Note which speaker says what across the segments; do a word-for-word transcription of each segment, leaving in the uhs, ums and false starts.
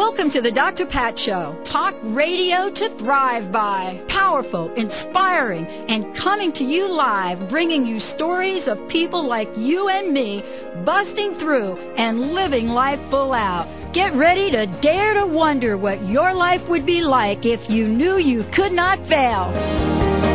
Speaker 1: Welcome to the Doctor Pat Show. Talk radio to thrive by. Powerful, inspiring, and coming to you live, bringing you stories of people like you and me, busting through and living life full out. Get ready to dare to wonder what your life would be like if you knew you could not fail.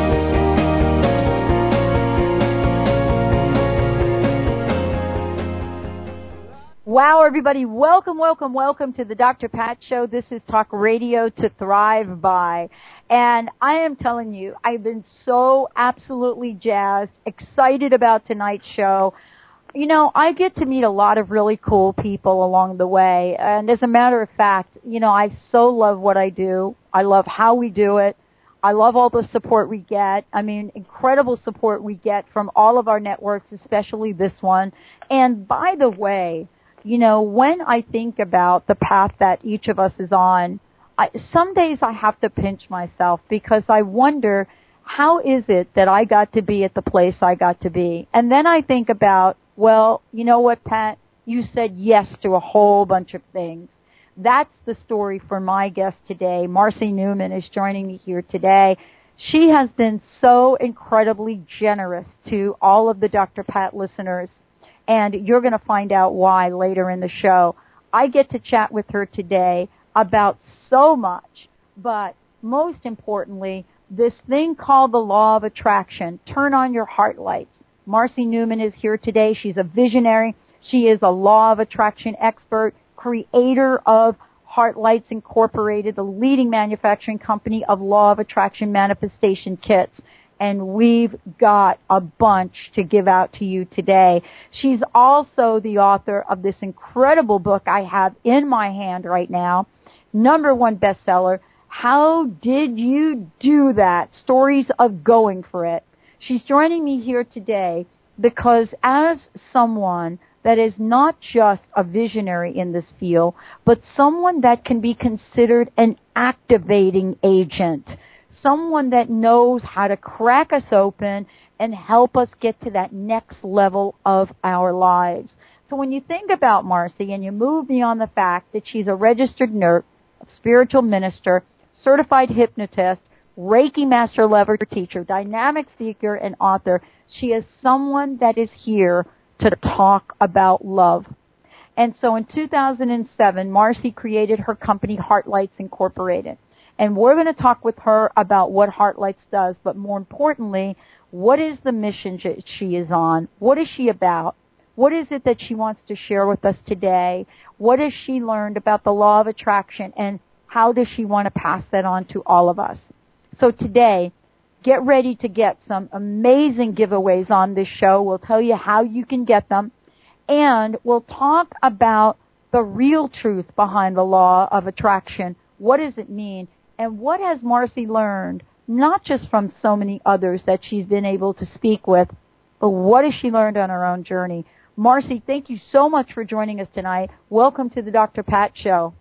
Speaker 2: Wow, everybody, welcome, welcome, welcome to the Doctor Pat Show. This is Talk Radio to Thrive By. And I am telling you, I've been so absolutely jazzed, excited about tonight's show. You know, I get to meet a lot of really cool people along the way. And as a matter of fact, you know, I so love what I do. I love how we do it. I love all the support we get. I mean, incredible support we get from all of our networks, especially this one. And by the way, you know, when I think about the path that each of us is on, I, some days I have to pinch myself because I wonder, how is it that I got to be at the place I got to be? And then I think about, well, you know what, Pat? You said yes to a whole bunch of things. That's the story for my guest today. Marcy Newman is joining me here today. She has been so incredibly generous to all of the Doctor Pat listeners. And you're going to find out why later in the show. I get to chat with her today about so much, but most importantly, this thing called the law of attraction. Turn on your heart lights. Marcy Newman is here today. She's a visionary. She is a law of attraction expert, creator of Heart Lights Incorporated, the leading manufacturing company of law of attraction manifestation kits. And we've got a bunch to give out to you today. She's also the author of this incredible book I have in my hand right now, number one bestseller, How Did You Do That? Stories of Going for It. She's joining me here today because as someone that is not just a visionary in this field, but someone that can be considered an activating agent, someone that knows how to crack us open and help us get to that next level of our lives. So when you think about Marcy and you move beyond the fact that she's a registered nurse, a spiritual minister, certified hypnotist, Reiki master level teacher, dynamic speaker, and author, she is someone that is here to talk about love. And so in two thousand seven, Marcy created her company, Heart Lights Incorporated. And we're going to talk with her about what Heart Lights does, but more importantly, what is the mission she is on? What is she about? What is it that she wants to share with us today? What has she learned about the law of attraction, and how does she want to pass that on to all of us? So today, get ready to get some amazing giveaways on this show. We'll tell you how you can get them, and we'll talk about the real truth behind the law of attraction. What does it mean? And what has Marcy learned, not just from so many others that she's been able to speak with, but what has she learned on her own journey? Marcy, thank you so much for joining us tonight. Welcome to the Doctor Pat Show.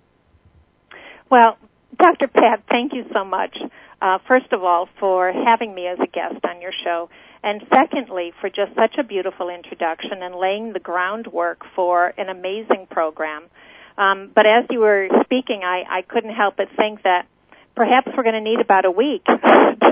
Speaker 3: Well, Doctor Pat, thank you so much, uh, first of all, for having me as a guest on your show, and secondly, for just such a beautiful introduction and laying the groundwork for an amazing program. Um, but as you were speaking, I, I couldn't help but think that perhaps we're going to need about a week to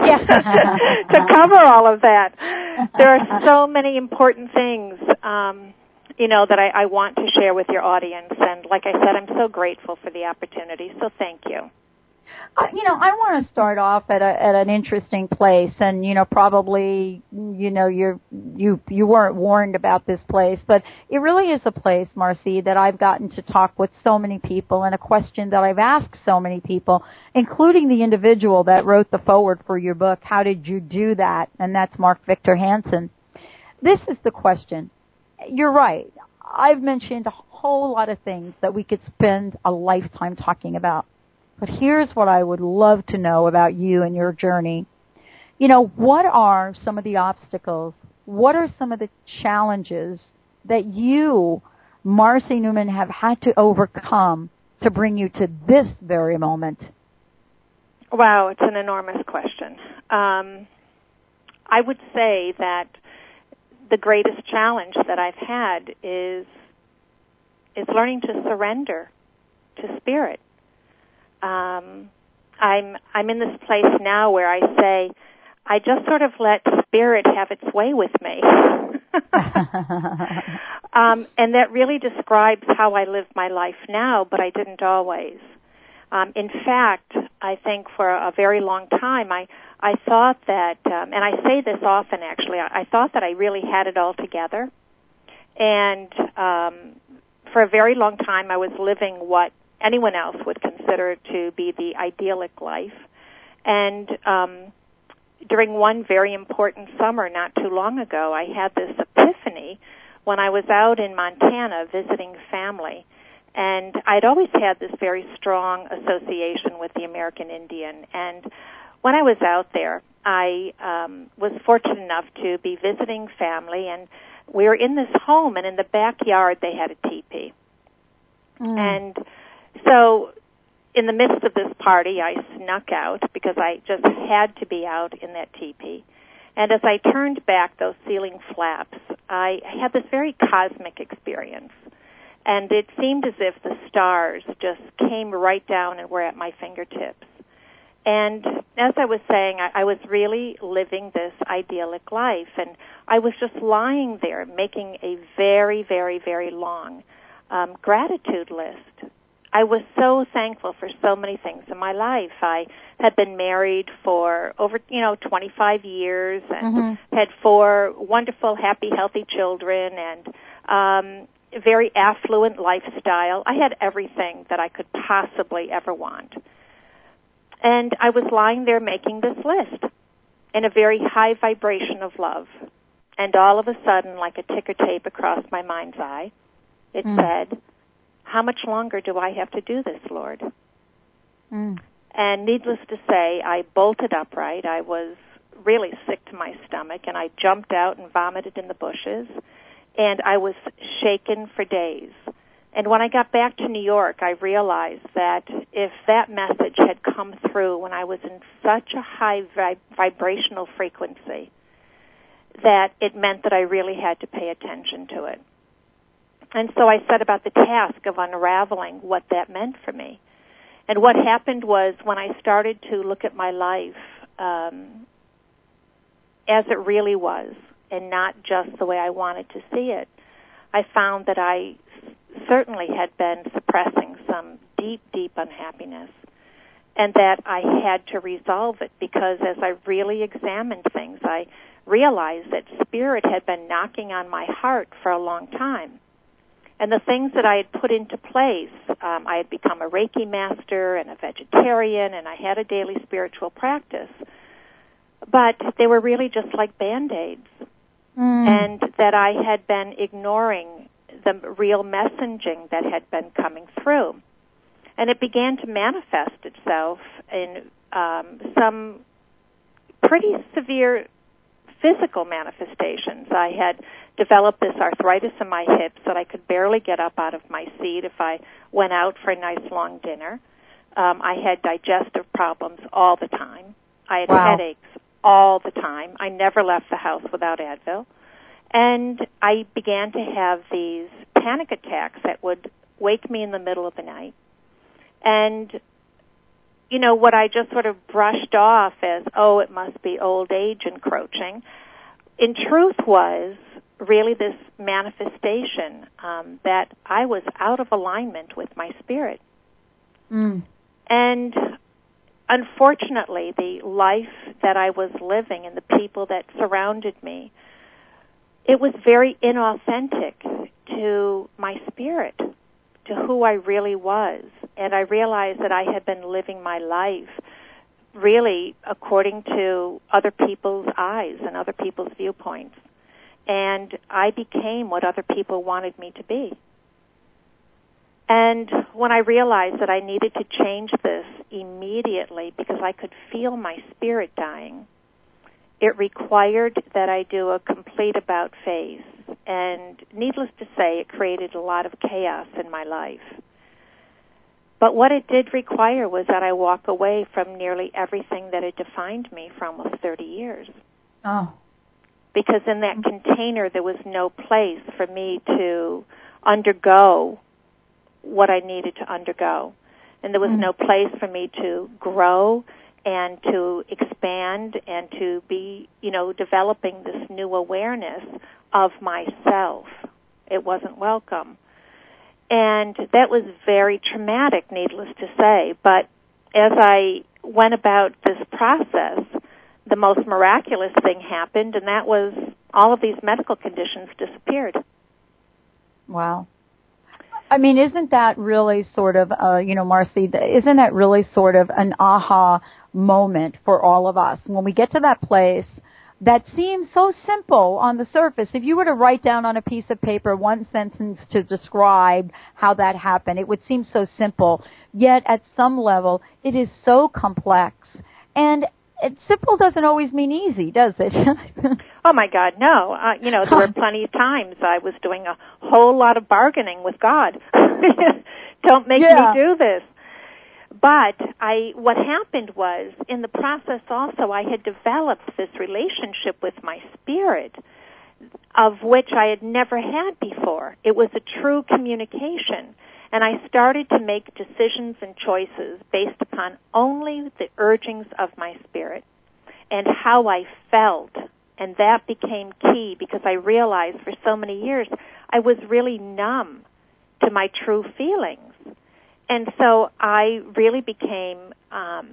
Speaker 3: cover all of that. There are so many important things, um, you know, that I, I want to share with your audience. And like I said, I'm so grateful for the opportunity. So thank you.
Speaker 2: Uh, you know, I want to start off at a, at an interesting place, and you know, probably, you know, you're you you weren't warned about this place, but it really is a place, Marcy, that I've gotten to talk with so many people, and a question that I've asked so many people, including the individual that wrote the foreword for your book, How Did You Do That? And that's Mark Victor Hansen. This is the question. You're right. I've mentioned a whole lot of things that we could spend a lifetime talking about. But here's what I would love to know about you and your journey. You know, what are some of the obstacles? What are some of the challenges that you, Marcy Newman, have had to overcome to bring you to this very moment?
Speaker 3: Wow, it's an enormous question. Um, I would say that the greatest challenge that I've had is is learning to surrender to spirit. um, I'm I'm in this place now where I say, I just sort of let Spirit have its way with me. um, and that really describes how I live my life now, but I didn't always. Um, in fact, I think for a very long time, I, I thought that, um, and I say this often actually, I, I thought that I really had it all together. And um, for a very long time, I was living what anyone else would consider to be the idyllic life. And um, during one very important summer not too long ago, I had this epiphany when I was out in Montana visiting family. And I'd always had this very strong association with the American Indian. And when I was out there, I um, was fortunate enough to be visiting family, and we were in this home, and in the backyard they had a teepee. Mm. And so in the midst of this party, I snuck out because I just had to be out in that teepee. And as I turned back those ceiling flaps, I had this very cosmic experience. And it seemed as if the stars just came right down and were at my fingertips. And as I was saying, I, I was really living this idyllic life. And I was just lying there making a very, very, very long um, gratitude list. I was so thankful for so many things in my life. I had been married for over, you know, twenty-five years and mm-hmm. had four wonderful, happy, healthy children and um, a very affluent lifestyle. I had everything that I could possibly ever want. And I was lying there making this list in a very high vibration of love. And all of a sudden, like a ticker tape across my mind's eye, it mm. said, how much longer do I have to do this, Lord? Mm. And needless to say, I bolted upright. I was really sick to my stomach, and I jumped out and vomited in the bushes, and I was shaken for days. And when I got back to New York, I realized that if that message had come through when I was in such a high vib- vibrational frequency, that it meant that I really had to pay attention to it. And so I set about the task of unraveling what that meant for me. And what happened was when I started to look at my life um, as it really was and not just the way I wanted to see it, I found that I certainly had been suppressing some deep, deep unhappiness and that I had to resolve it because as I really examined things, I realized that Spirit had been knocking on my heart for a long time. And the things that I had put into place, um, I had become a Reiki master and a vegetarian, and I had a daily spiritual practice. But they were really just like Band-Aids. Mm. And that I had been ignoring the real messaging that had been coming through. And it began to manifest itself in um, some pretty severe physical manifestations. I had developed this arthritis in my hips that I could barely get up out of my seat if I went out for a nice long dinner. Um, I had digestive problems all the time. I had wow. headaches all the time. I never left the house without Advil. And I began to have these panic attacks that would wake me in the middle of the night. And, you know, what I just sort of brushed off as, oh, it must be old age encroaching, in truth was really this manifestation um, that I was out of alignment with my spirit. Mm. And unfortunately, the life that I was living and the people that surrounded me, it was very inauthentic to my spirit, to who I really was. And I realized that I had been living my life really according to other people's eyes and other people's viewpoints. And I became what other people wanted me to be. And when I realized that I needed to change this immediately because I could feel my spirit dying, it required that I do a complete about face. And needless to say, it created a lot of chaos in my life. But what it did require was that I walk away from nearly everything that had defined me for almost thirty years.
Speaker 2: Oh.
Speaker 3: Because in that container, there was no place for me to undergo what I needed to undergo. and there was
Speaker 2: Mm.
Speaker 3: no place for me to grow and to expand and to be, you know, developing this new awareness of myself. It wasn't welcome. And that was very traumatic, needless to say. But as I went about this process, the most miraculous thing happened, and that was all of these medical conditions disappeared.
Speaker 2: Wow. I mean, isn't that really sort of, uh, you know, Marcy, isn't that really sort of an aha moment for all of us? When we get to that place that seems so simple on the surface, if you were to write down on a piece of paper one sentence to describe how that happened, it would seem so simple. Yet at some level, it is so complex. And it, simple doesn't always mean easy, does it?
Speaker 3: Oh, my God, no. Uh, you know, there were plenty of times I was doing a whole lot of bargaining with God. Don't make
Speaker 2: yeah.
Speaker 3: me do this. But I, what happened was, in the process also, I had developed this relationship with my spirit, of which I had never had before. It was a true communication. And I started to make decisions and choices based upon only the urgings of my spirit and how I felt. And that became key because I realized for so many years I was really numb to my true feelings. And so I really became um,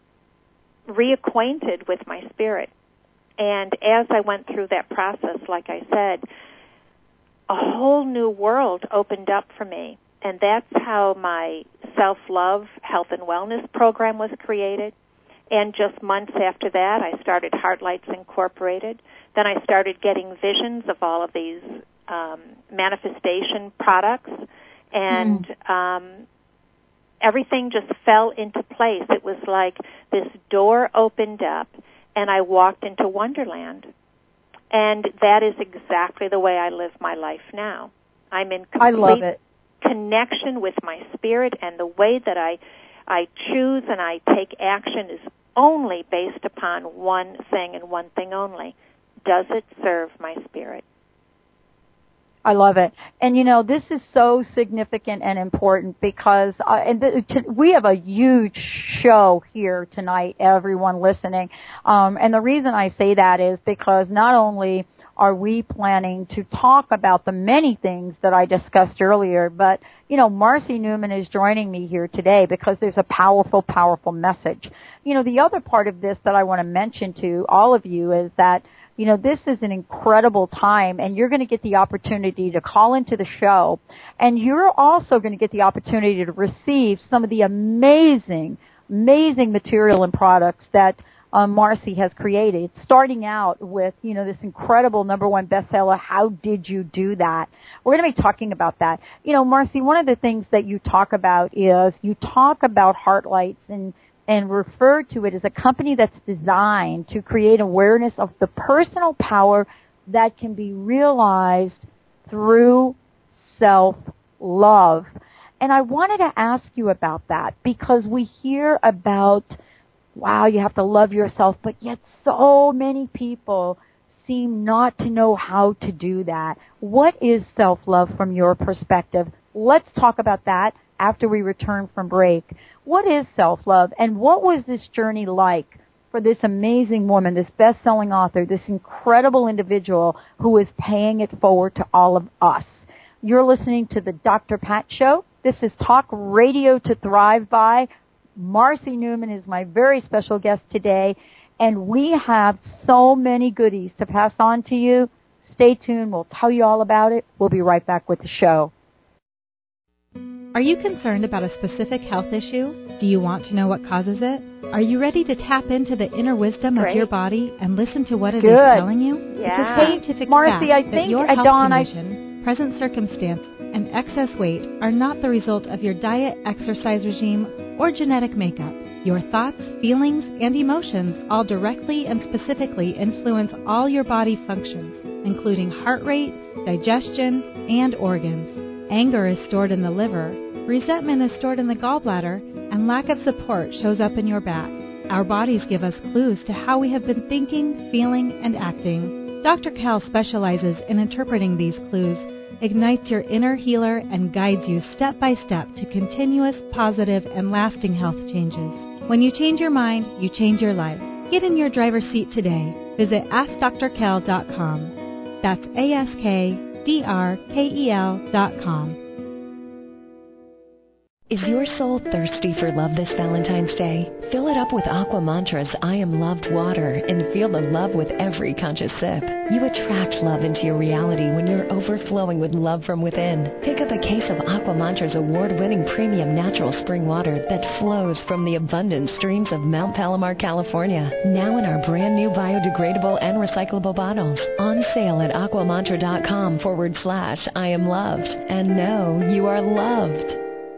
Speaker 3: reacquainted with my spirit. And as I went through that process, like I said, a whole new world opened up for me. And that's how my self-love, health and wellness program was created. And just months after that, I started Heartlights Incorporated. Then I started getting visions of all of these um, manifestation products. And mm. um, everything just fell into place. It was like this door opened up, and I walked into Wonderland. And that is exactly the way I live my life now. I'm in complete
Speaker 2: I love it.
Speaker 3: connection with my spirit, and the way that I, I choose and I take action is only based upon one thing and one thing only. Does it serve my spirit?
Speaker 2: I love it. And, you know, this is so significant and important because uh, and th- t- we have a huge show here tonight, everyone listening. Um, and the reason I say that is because not only are we planning to talk about the many things that I discussed earlier, but, you know, Marcy Newman is joining me here today because there's a powerful, powerful message. You know, the other part of this that I want to mention to all of you is that, you know, this is an incredible time, and you're going to get the opportunity to call into the show, and you're also going to get the opportunity to receive some of the amazing, amazing material and products that um, Marcy has created, starting out with, you know, this incredible number one bestseller, How Did You Do That? We're going to be talking about that. You know, Marcy, one of the things that you talk about is you talk about Heartlights and and refer to it as a company that's designed to create awareness of the personal power that can be realized through self-love. And I wanted to ask you about that because we hear about, wow, you have to love yourself, but yet so many people seem not to know how to do that. What is self-love from your perspective? Let's talk about that after we return from break. What is self-love, and what was this journey like for this amazing woman, this best-selling author, this incredible individual who is paying it forward to all of us? You're listening to the Doctor Pat Show. This is Talk Radio to Thrive By. Marcy Newman is my very special guest today, and we have so many goodies to pass on to you. Stay tuned. We'll tell you all about it. We'll be right back with the show.
Speaker 4: Are you concerned about a specific health issue? Do you want to know what causes it? Are you ready to tap into the inner wisdom
Speaker 3: Great.
Speaker 4: of your body and listen to what it
Speaker 2: Good.
Speaker 4: is telling you?
Speaker 3: Yeah.
Speaker 4: It's a scientific
Speaker 2: Marcy,
Speaker 4: fact
Speaker 2: I
Speaker 4: that
Speaker 2: think,
Speaker 4: your
Speaker 2: uh,
Speaker 4: health
Speaker 2: Dawn, I-
Speaker 4: condition, present circumstance, and excess weight are not the result of your diet, exercise regime, or genetic makeup. Your thoughts, feelings, and emotions all directly and specifically influence all your body functions, including heart rate, digestion, and organs. Anger is stored in the liver, resentment is stored in the gallbladder, and lack of support shows up in your back. Our bodies give us clues to how we have been thinking, feeling, and acting. Doctor Cal specializes in interpreting these clues ignites your inner healer and guides you step by step to continuous, positive, and lasting health changes. When you change your mind, you change your life. Get in your driver's seat today. Visit ask dr kel dot com. That's A S K D R K E L dot com.
Speaker 5: Is your soul thirsty for love this Valentine's Day? Fill it up with Aqua Mantra's I Am Loved water and feel the love with every conscious sip. You attract love into your reality when you're overflowing with love from within. Pick up a case of Aqua Mantra's award-winning premium natural spring water that flows from the abundant streams of Mount Palomar, California. Now in our brand new biodegradable and recyclable bottles. On sale at aquamantra.com forward slash I am loved. And know you are loved.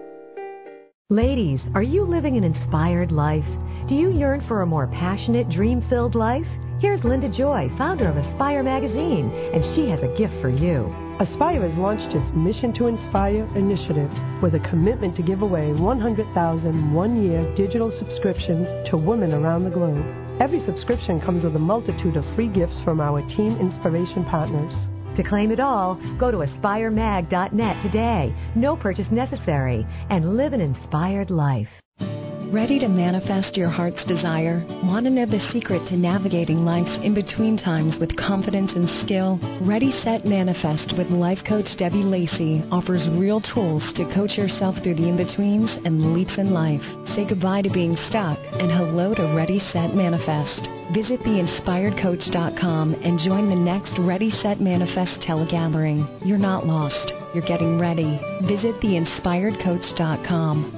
Speaker 6: Ladies, are you living an inspired life? Do you yearn for a more passionate, dream-filled life? Here's Linda Joy, founder of Aspire Magazine, and she has a gift for you.
Speaker 7: Aspire has launched its Mission to Inspire initiative with a commitment to give away one hundred thousand one-year digital subscriptions to women around the globe. Every subscription comes with a multitude of free gifts from our team inspiration partners.
Speaker 6: To claim it all, go to aspire mag dot net today. No purchase necessary. And live an inspired life.
Speaker 5: Ready to manifest your heart's desire? Want to know the secret to navigating life's in-between times with confidence and skill? Ready, Set, Manifest with life coach Debbie Lacey offers real tools to coach yourself through the in-betweens and leaps in life. Say goodbye to being stuck and hello to Ready, Set, Manifest. Visit the inspired coach dot com and join the next Ready, Set, Manifest telegathering. You're not lost. You're getting ready. Visit the inspired coach dot com.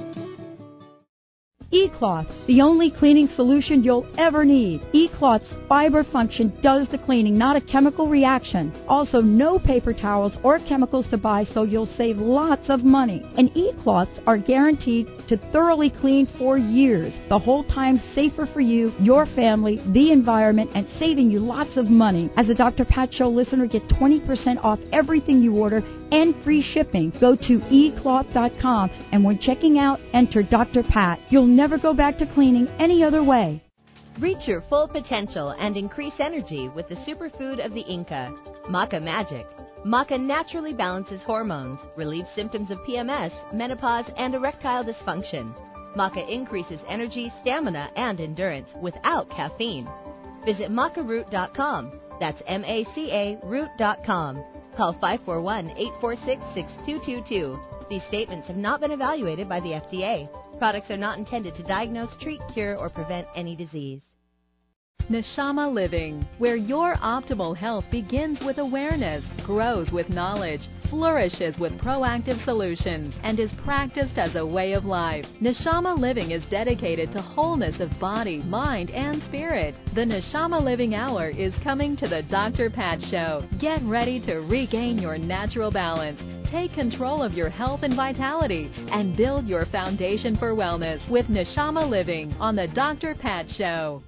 Speaker 1: E-Cloth, the only cleaning solution you'll ever need. E-Cloth's fiber function does the cleaning, not a chemical reaction. Also, no paper towels or chemicals to buy, so you'll save lots of money. And E-Cloths are guaranteed to thoroughly clean for years, the whole time safer for you, your family, the environment, and saving you lots of money. As a Doctor Pat Show listener, get twenty percent off everything you order and free shipping. Go to e cloth dot com and when checking out, enter Doctor Pat. You'll never go back to cleaning any other way.
Speaker 8: Reach your full potential and increase energy with the superfood of the Inca, Maca Magic. Maca naturally balances hormones, relieves symptoms of P M S, menopause, and erectile dysfunction. Maca increases energy, stamina, and endurance without caffeine. Visit maca root dot com. That's M A C A root dot com. Call five four one, eight four six, six two two two. These statements have not been evaluated by the F D A. Products are not intended to diagnose, treat, cure, or prevent any disease.
Speaker 9: Neshama Living, where your optimal health begins with awareness, grows with knowledge, flourishes with proactive solutions, and is practiced as a way of life. Neshama Living is dedicated to wholeness of body, mind, and spirit. The Neshama Living Hour is coming to the Doctor Pat Show. Get ready to regain your natural balance. Take control of your health and vitality and build your foundation for wellness with Neshama Living on the Doctor Pat Show.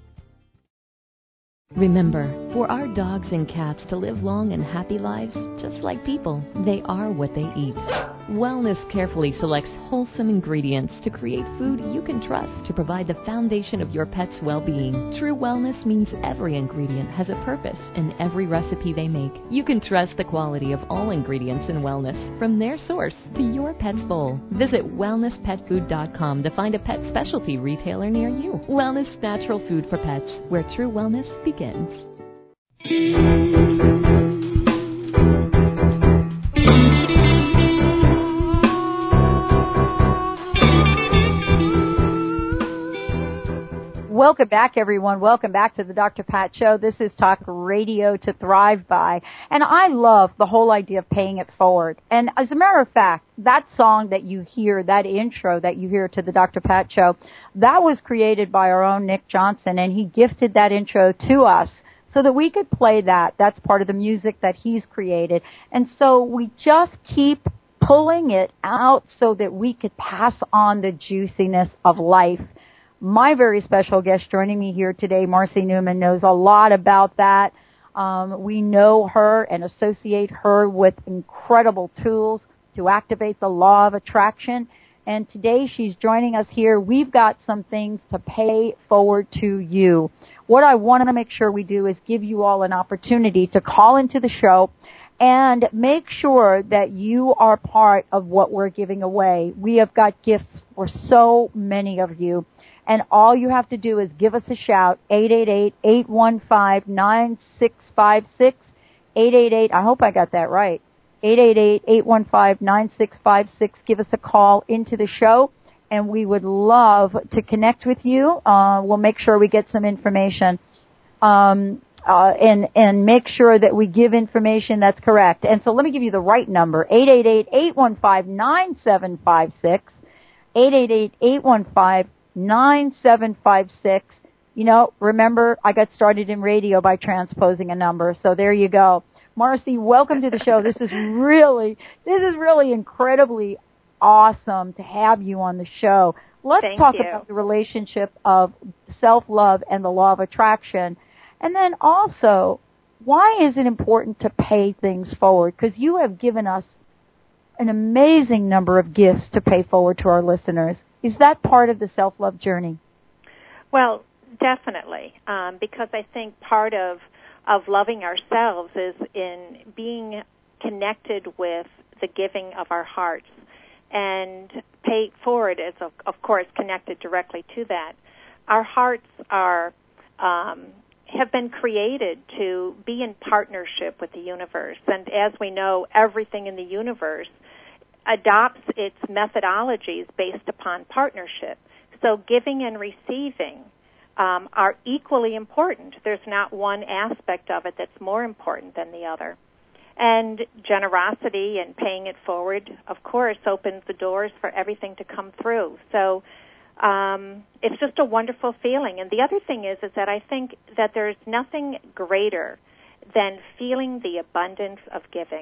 Speaker 10: Remember, for our dogs and cats to live long and happy lives, just like people, they are what they eat. Wellness carefully selects wholesome ingredients to create food you can trust to provide the foundation of your pet's well-being. True wellness means every ingredient has a purpose in every recipe they make. You can trust the quality of all ingredients in wellness, from their source to your pet's bowl. Visit wellness pet food dot com to find a pet specialty retailer near you. Wellness Natural Food for Pets, where true wellness begins.
Speaker 2: Welcome back, everyone. Welcome back to the Doctor Pat Show. This is Talk Radio to Thrive By. And I love the whole idea of paying it forward. And as a matter of fact, that song that you hear, that intro that you hear to the Doctor Pat Show, that was created by our own Nick Johnson, and he gifted that intro to us so that we could play that. That's part of the music that he's created. And so we just keep pulling it out so that we could pass on the juiciness of life. My very special guest joining me here today, Marcy Newman, knows a lot about that. Um, we know her and associate her with incredible tools to activate the law of attraction. And today she's joining us here. We've got some things to pay forward to you. What I want to make sure we do is give you all an opportunity to call into the show And make sure that you are part of what we're giving away. We have got gifts for so many of you. And all you have to do is give us a shout, eight eight eight, eight one five, nine six five six, eight eight eight, I hope I got that right, eight eight eight, eight one five, nine six five six. Give us a call into the show, and we would love to connect with you. Uh, we'll make sure we get some information. Um, Uh, and, and make sure that we give information that's correct. And so let me give you the right number, eight eight eight, eight one five, nine seven five six, eight eight eight, eight one five, nine seven five six. You know, remember, I got started in radio by transposing a number, so there you go. Marcy, welcome to the show. This is really, this is really incredibly awesome to have you on the show. Let's
Speaker 3: Thank
Speaker 2: talk
Speaker 3: you.
Speaker 2: about the relationship of self-love and the law of attraction. And then also, why is it important to pay things forward? Because you have given us an amazing number of gifts to pay forward to our listeners. Is that part of the self-love journey?
Speaker 3: Well, definitely, um, because I think part of, of loving ourselves is in being connected with the giving of our hearts. And pay forward is, of, of course, connected directly to that. Our hearts are... Um, have been created to be in partnership with the universe. And as we know, everything in the universe adopts its methodologies based upon partnership. So giving and receiving um, are equally important. There's not one aspect of it that's more important than the other. And generosity and paying it forward, of course, opens the doors for everything to come through. So Um, it's just a wonderful feeling. And the other thing is, is that I think that there's nothing greater than feeling the abundance of giving.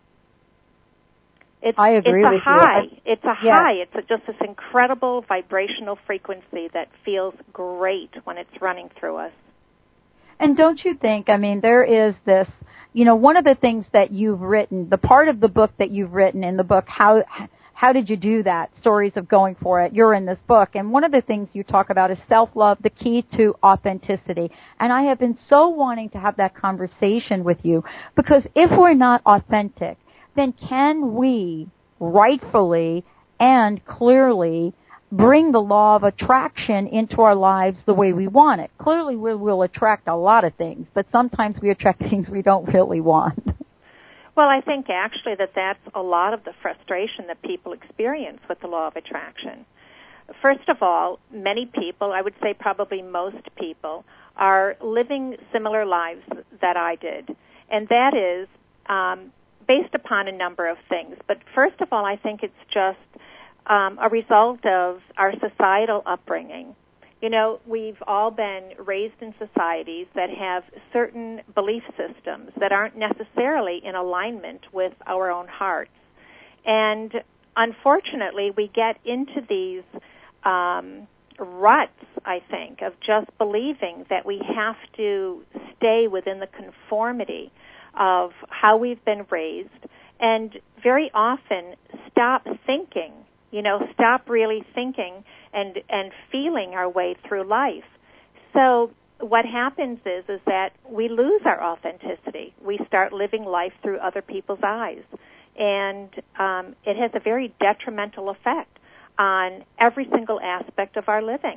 Speaker 3: It's,
Speaker 2: I agree
Speaker 3: it's a
Speaker 2: with
Speaker 3: high.
Speaker 2: you.
Speaker 3: It's a
Speaker 2: yeah.
Speaker 3: high. It's a, just this incredible vibrational frequency that feels great when it's running through us.
Speaker 2: And don't you think, I mean, there is this, you know, one of the things that you've written, the part of the book that you've written in the book, how... How did you do that? Stories of going for it. You're in this book. And one of the things you talk about is self-love, the key to authenticity. And I have been so wanting to have that conversation with you because if we're not authentic, then can we rightfully and clearly bring the law of attraction into our lives the way we want it? Clearly we will attract a lot of things, but sometimes we attract things we don't really want.
Speaker 3: Well, I think actually that that's a lot of the frustration that people experience with the law of attraction. First of all, many people, I would say probably most people, are living similar lives that I did. And that is um, based upon a number of things. But first of all, I think it's just um, a result of our societal upbringing. You know, we've all been raised in societies that have certain belief systems that aren't necessarily in alignment with our own hearts. And unfortunately, we get into these um, ruts, I think, of just believing that we have to stay within the conformity of how we've been raised and very often stop thinking. You know, stop really thinking and, and feeling our way through life. So what happens is, is that we lose our authenticity. We start living life through other people's eyes. And um, it has a very detrimental effect on every single aspect of our living.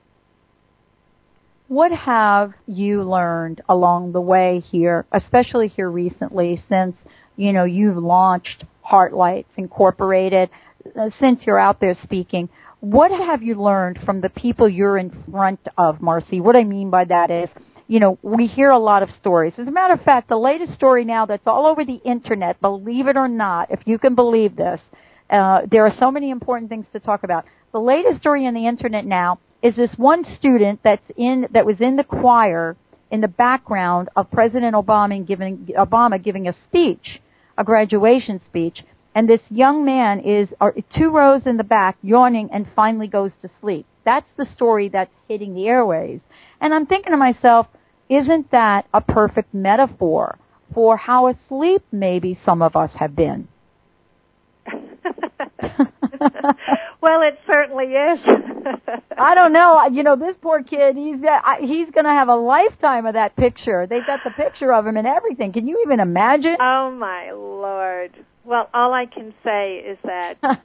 Speaker 2: What have you learned along the way here, especially here recently, since, you know, you've launched Heartlights Incorporated? Since you're out there speaking, what have you learned from the people you're in front of, Marcy? What I mean by that is, you know, we hear a lot of stories. As a matter of fact, the latest story now that's all over the Internet, believe it or not, if you can believe this, uh, there are so many important things to talk about. The latest story on the Internet now is this one student that's in that was in the choir in the background of President Obama giving, Obama giving a speech, a graduation speech. And this young man is uh, two rows in the back, yawning, and finally goes to sleep. That's the story that's hitting the airwaves. And I'm thinking to myself, isn't that a perfect metaphor for how asleep maybe some of us have been?
Speaker 3: Well, it certainly is.
Speaker 2: I don't know. You know, this poor kid, he's got, he's going to have a lifetime of that picture. They've got the picture of him and everything. Can you even imagine?
Speaker 3: Oh, my Lord. Well, all I can say is that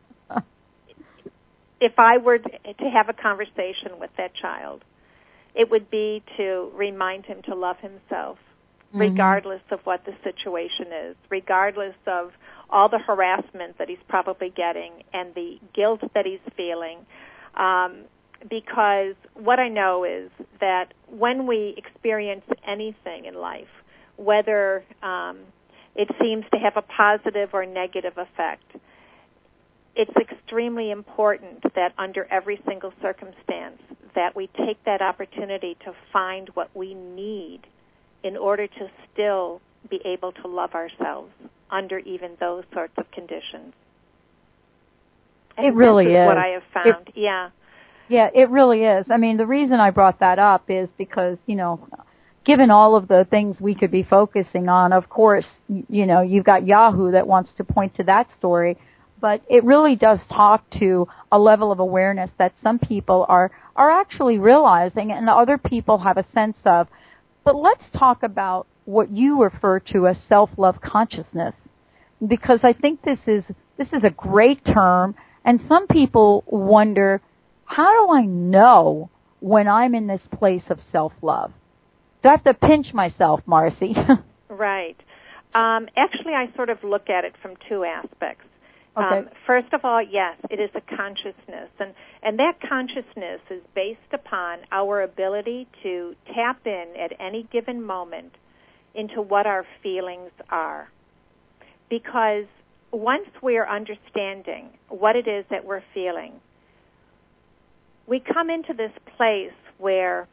Speaker 3: if I were to have a conversation with that child, it would be to remind him to love himself, mm-hmm. regardless of what the situation is, regardless of all the harassment that he's probably getting and the guilt that he's feeling. Um, because what I know is that when we experience anything in life, whether um, it seems to have a positive or negative effect, it's extremely important that under every single circumstance that we take that opportunity to find what we need in order to still be able to love ourselves under even those sorts of conditions. And
Speaker 2: it really
Speaker 3: this
Speaker 2: is,
Speaker 3: is what I have found.
Speaker 2: It,
Speaker 3: yeah.
Speaker 2: Yeah, it really is. I mean, the reason I brought that up is because, you know, given all of the things we could be focusing on, of course, you know, you've got Yahoo that wants to point to that story, but it really does talk to a level of awareness that some people are, are actually realizing and other people have a sense of. But let's talk about what you refer to as self-love consciousness, because I think this is this is a great term, and some people wonder, how do I know when I'm in this place of self-love? Do I have to pinch myself, Marcy?
Speaker 3: Right. Um, actually, I sort of look at it from two aspects.
Speaker 2: Okay.
Speaker 3: Um, first of all, yes, it is a consciousness, and, and that consciousness is based upon our ability to tap in at any given moment into what our feelings are. Because once we're understanding what it is that we're feeling, we come into this place where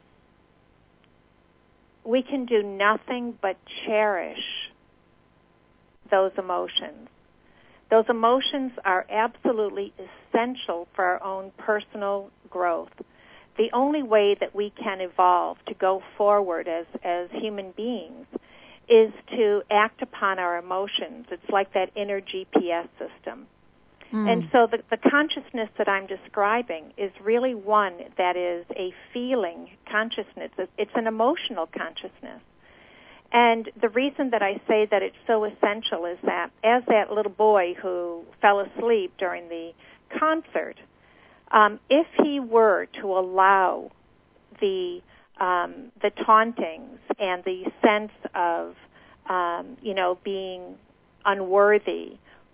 Speaker 3: we can do nothing but cherish those emotions. Those emotions are absolutely essential for our own personal growth. The only way that we can evolve to go forward as, as human beings is to act upon our emotions. It's like that inner G P S system. Mm. And so the, the consciousness that I'm describing is really one that is a feeling consciousness. It's an emotional consciousness. And the reason that I say that it's so essential is that as that little boy who fell asleep during the concert, um, if he were to allow the um, the tauntings and the sense of, um, you know, being unworthy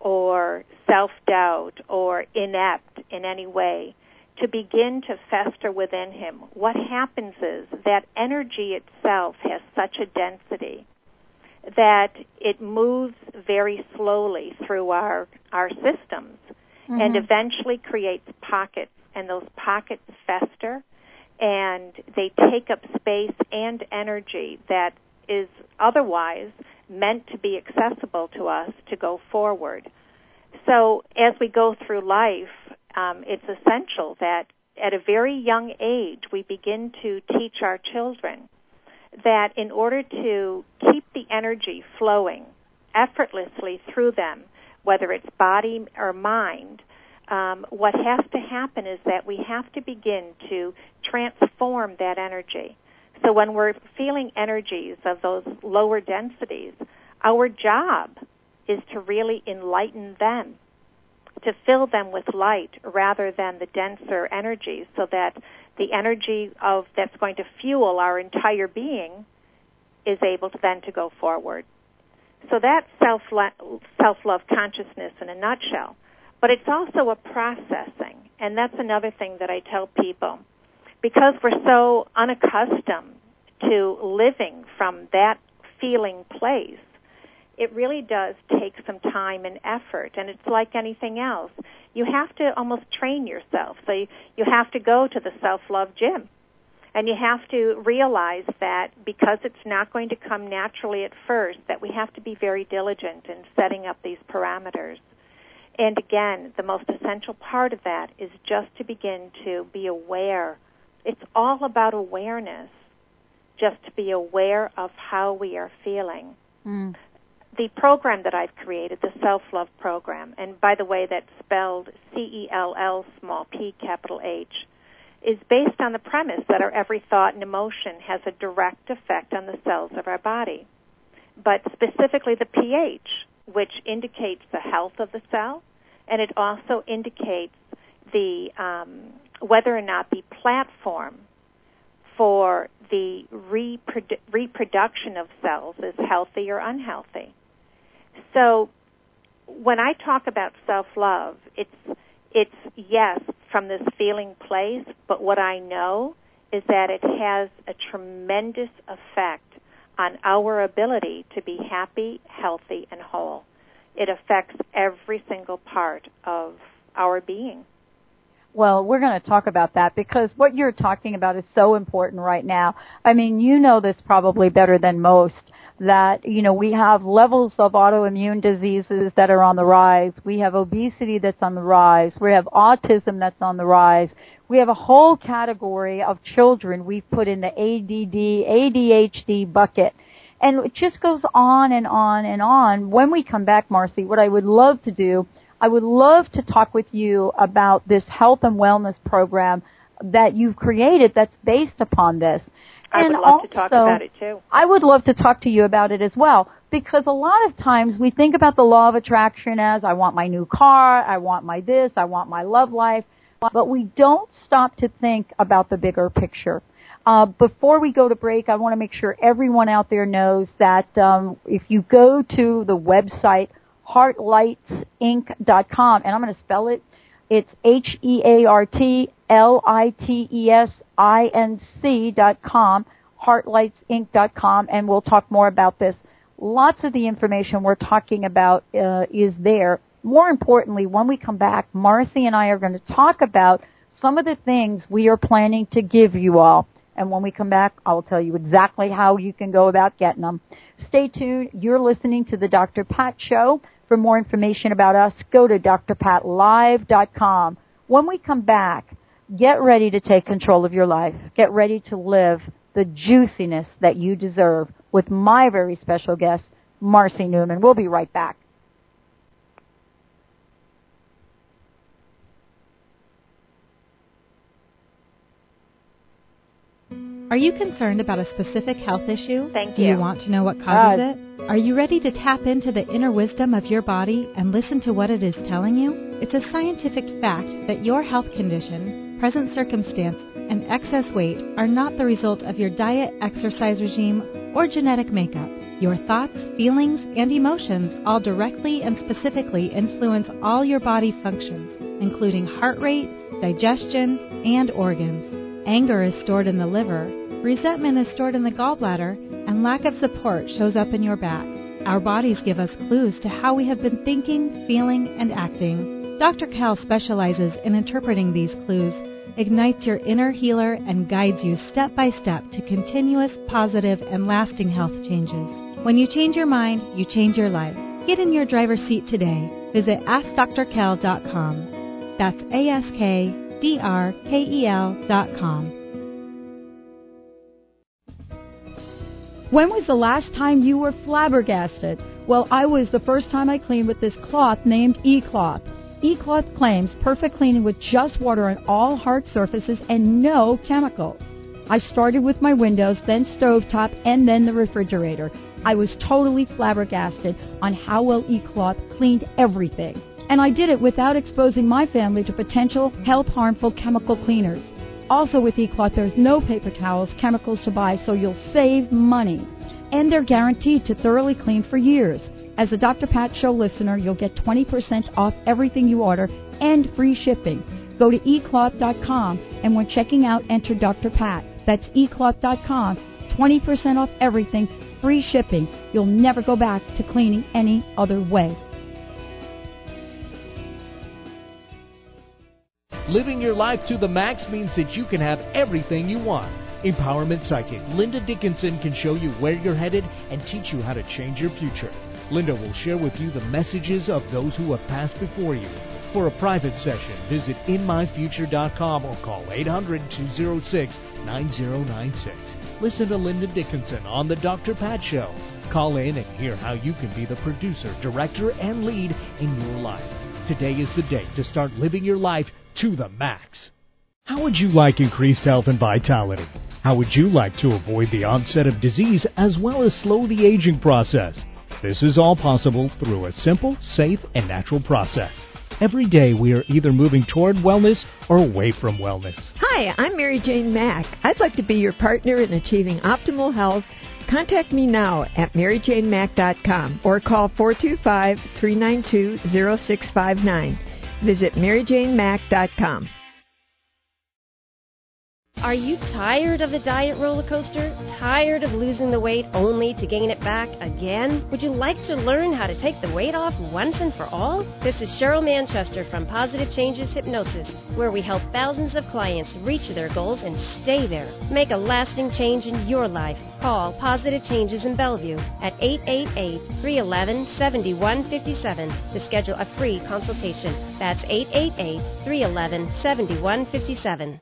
Speaker 3: or self-doubt or inept in any way to begin to fester within him, what happens is that energy itself has such a density that it moves very slowly through our, our systems mm-hmm. and eventually creates pockets, and those pockets fester and they take up space and energy that is otherwise meant to be accessible to us to go forward. So as we go through life, Um, it's essential that at a very young age we begin to teach our children that in order to keep the energy flowing effortlessly through them, whether it's body or mind, um, what has to happen is that we have to begin to transform that energy. So when we're feeling energies of those lower densities, our job is to really enlighten them, to fill them with light rather than the denser energies, so that the energy of that's going to fuel our entire being is able to then to go forward. So that's self self-love consciousness in a nutshell. But it's also a processing, and that's another thing that I tell people. Because we're so unaccustomed to living from that feeling place, it really does take some time and effort, and it's like anything else. You have to almost train yourself. So you, you have to go to the self-love gym, and you have to realize that because it's not going to come naturally at first, that we have to be very diligent in setting up these parameters. And again, the most essential part of that is just to begin to be aware. It's all about awareness, just to be aware of how we are feeling.
Speaker 2: Mm.
Speaker 3: the program that I've created, the Self-Love Program, and by the way, that's spelled C E L L small p capital H, is based on the premise that our every thought and emotion has a direct effect on the cells of our body, but specifically the pH, which indicates the health of the cell, and it also indicates the um, whether or not the platform for the reprodu- reproduction of cells is healthy or unhealthy. So when I talk about self-love, it's it's yes, from this feeling place, but what I know is that it has a tremendous effect on our ability to be happy, healthy, and whole. It affects every single part of our being.
Speaker 2: Well, we're going to talk about that because what you're talking about is so important right now. I mean, you know this probably better than most, that, you know, we have levels of autoimmune diseases that are on the rise. We have obesity that's on the rise. We have autism that's on the rise. We have a whole category of children we've put in the A D D, A D H D bucket. And it just goes on and on and on. When we come back, Marcy, what I would love to do, I would love to talk with you about this health and wellness program that you've created that's based upon this.
Speaker 3: I
Speaker 2: and
Speaker 3: would love
Speaker 2: also,
Speaker 3: to talk about it, too.
Speaker 2: I would love to talk to you about it as well, because a lot of times we think about the law of attraction as, I want my new car, I want my this, I want my love life, but we don't stop to think about the bigger picture. Uh, before we go to break, I want to make sure everyone out there knows that um, if you go to the website, heart lights inc dot com, and I'm going to spell it, it's H E A R T L I T E S I N C dot com, heart lights inc dot com, and we'll talk more about this. Lots of the information we're talking about uh, is there. More importantly, when we come back, Marcy and I are going to talk about some of the things we are planning to give you all. And when we come back, I will tell you exactly how you can go about getting them. Stay tuned. You're listening to the Doctor Pat Show. For more information about us, go to D R Pat Live dot com. When we come back, get ready to take control of your life. Get ready to live the juiciness that you deserve with my very special guest, Marcy Newman. We'll be right back.
Speaker 4: Are you concerned about a specific health issue?
Speaker 3: Thank
Speaker 4: Do
Speaker 3: you.
Speaker 4: you want to know what causes
Speaker 2: Uh,
Speaker 4: it? Are you ready to tap into the inner wisdom of your body and listen to what it is telling you? It's a scientific fact that your health condition, present circumstance, and excess weight are not the result of your diet, exercise regime, or genetic makeup. Your thoughts, feelings, and emotions all directly and specifically influence all your body functions, including heart rate, digestion, and organs. Anger is stored in the liver, resentment is stored in the gallbladder, and lack of support shows up in your back. Our bodies give us clues to how we have been thinking, feeling, and acting. Doctor Cal specializes in interpreting these clues, ignites your inner healer, and guides you step by step to continuous, positive, and lasting health changes. When you change your mind, you change your life. Get in your driver's seat today. Visit ask dr kel dot com. That's A S K D R K E L dot com.
Speaker 1: When was the last time you were flabbergasted? Well, I was the first time I cleaned with this cloth named E-Cloth. E-Cloth claims perfect cleaning with just water on all hard surfaces and no chemicals. I started with my windows, then stovetop, and then the refrigerator. I was totally flabbergasted on how well E-Cloth cleaned everything. And I did it without exposing my family to potential health-harmful chemical cleaners. Also with E-Cloth, there's no paper towels, chemicals to buy, so you'll save money. And they're guaranteed to thoroughly clean for years. As a Doctor Pat Show listener, you'll get twenty percent off everything you order and free shipping. Go to e cloth dot com, and when checking out, enter Doctor Pat. That's e cloth dot com, twenty percent off everything, free shipping. You'll never go back to cleaning any other way.
Speaker 11: Living your life to the max means that you can have everything you want. Empowerment Psychic Linda Dickinson can show you where you're headed and teach you how to change your future. Linda will share with you the messages of those who have passed before you. For a private session, visit in my future dot com or call eight hundred, two oh six, nine oh nine six. Listen to Linda Dickinson on The Doctor Pat Show. Call in and hear how you can be the producer, director, and lead in your life. Today is the day to start living your life to the max. How would you like increased health and vitality? How would you like to avoid the onset of disease as well as slow the aging process? This is all possible through a simple, safe, and natural process. Every day we are either moving toward wellness or away from wellness.
Speaker 12: Hi, I'm Mary Jane Mack. I'd like to be your partner in achieving optimal health. Contact me now at mary jane mack dot com or call four two five, three nine two, zero six five nine. Visit mary jane mack dot com.
Speaker 13: Are you tired of the diet roller coaster? Tired of losing the weight only to gain it back again? Would you like to learn how to take the weight off once and for all? This is Cheryl Manchester from Positive Changes Hypnosis, where we help thousands of clients reach their goals and stay there. Make a lasting change in your life. Call Positive Changes in Bellevue at eight eight eight, three one one, seven one five seven to schedule a free consultation. That's eight eight eight, three one one, seven one five seven.